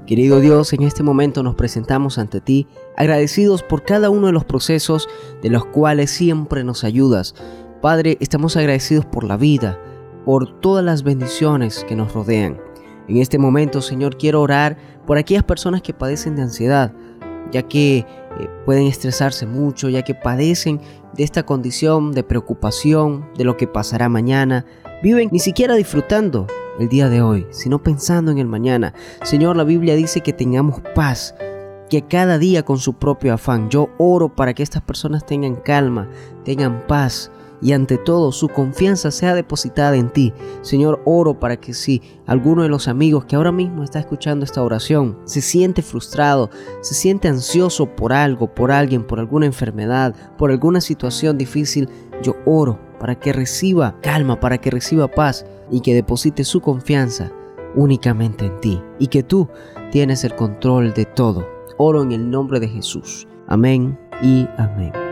Querido Dios, en este momento nos presentamos ante ti, agradecidos por cada uno de los procesos de los cuales siempre nos ayudas. Padre, estamos agradecidos por la vida, por todas las bendiciones que nos rodean. En este momento, Señor, quiero orar por aquellas personas que padecen de ansiedad, ya que pueden estresarse mucho, ya que padecen de esta condición de preocupación, de lo que pasará mañana. Viven ni siquiera disfrutando el día de hoy, sino pensando en el mañana. Señor, la Biblia dice que tengamos paz, que cada día con su propio afán. Yo oro para que estas personas tengan calma, tengan paz y ante todo su confianza sea depositada en ti. Señor, oro para que si alguno de los amigos que ahora mismo está escuchando esta oración se siente frustrado, se siente ansioso por algo, por alguien, por alguna enfermedad, por alguna situación difícil, yo oro para que reciba calma, para que reciba paz y que deposite su confianza únicamente en ti y que tú tienes el control de todo. Oro en el nombre de Jesús. Amén y amén.